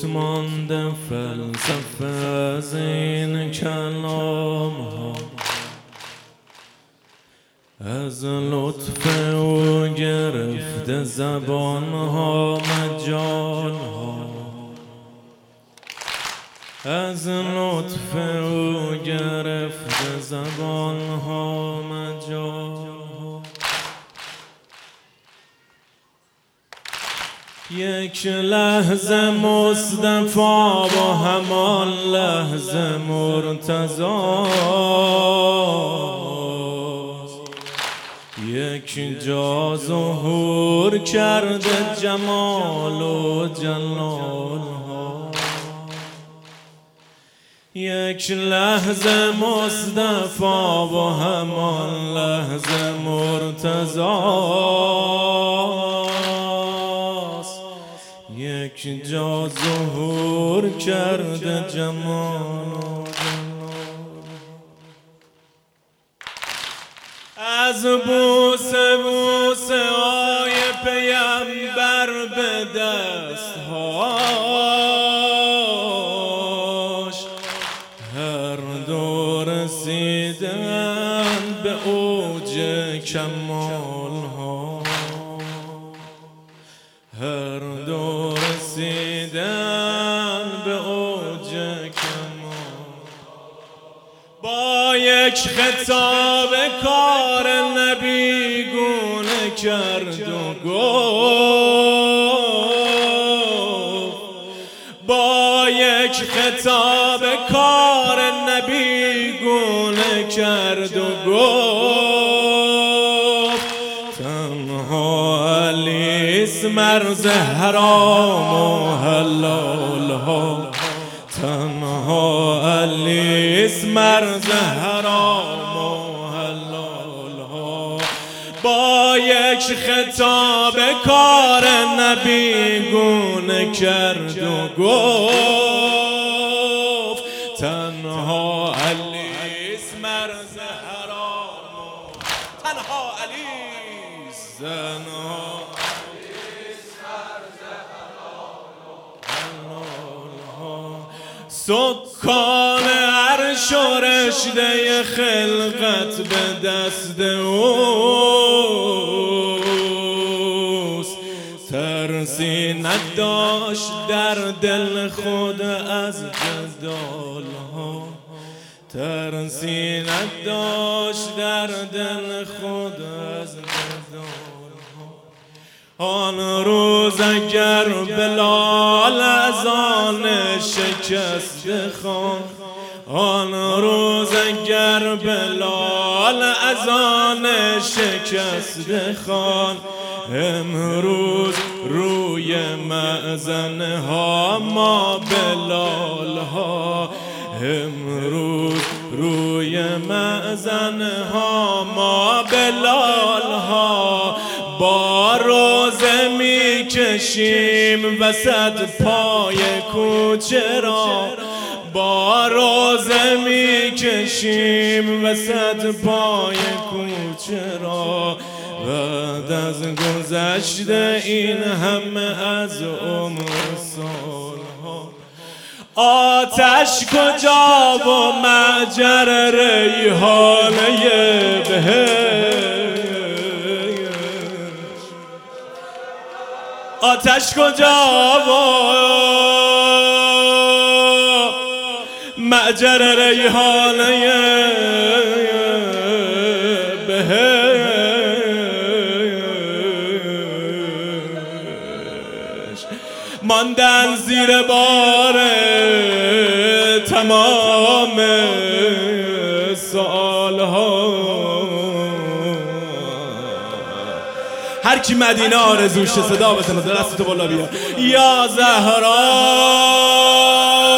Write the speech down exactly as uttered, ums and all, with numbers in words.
سکوت مانده فلسفه از این کلام ها، از لطف او گرفته زبان ها مجال ها، از لطف او گرفته زبان ها مجال ها. یک لحظه مصطفی با همان لحظه مرتضاست، یک جا ظهور کرده جمال و جلال ها. یک لحظه مصطفی با همان لحظه مرتضاست، یک جا ظهور کرده جمال و جلال. از بوسه بوسه های پیمبر به دست هاش، هر دو رسیدن به اوج کمال ها، هر دو رسیدن به اوج کمال. با یک خطاب کار نبی گونه کرد و گفت، با یک خطاب کار نبی گونه کرد و گفت، تنها علیست مرز حرام و حلال ها، تنها علیست مرز حرام و حلال ها. با یک خطاب کار نبی گونه کرد و گفت، تنها علیست مرز حرام و تنها علیست، تنها سکان عرش و رشته خلقت به دست اوست، ترسی نداشت در دل خود از جدال ها، ترسی نداشت در دل خود از جدال ها. آن روز اگر بلال از آن شکست خان، آن روز اگر بلال از آن شکست خان، امروز روی مأذن ها ما بلال ها، امروز روی مأذن ها ما بلال ها. با روزه می کشیم وسط پای کوچه را، با روزه می کشیم وسط پای کوچه را. بعد از گذشته این همه از عمر سالها، آتش کجا و معجر ریحانه بهشت، آتش کجا و معجر ریحانه بهشت، ماندن زیر بار تمام سالها. هر کی مدینه آرزوشه صدا بزنه، دستتو بالا بیا. یا زهرا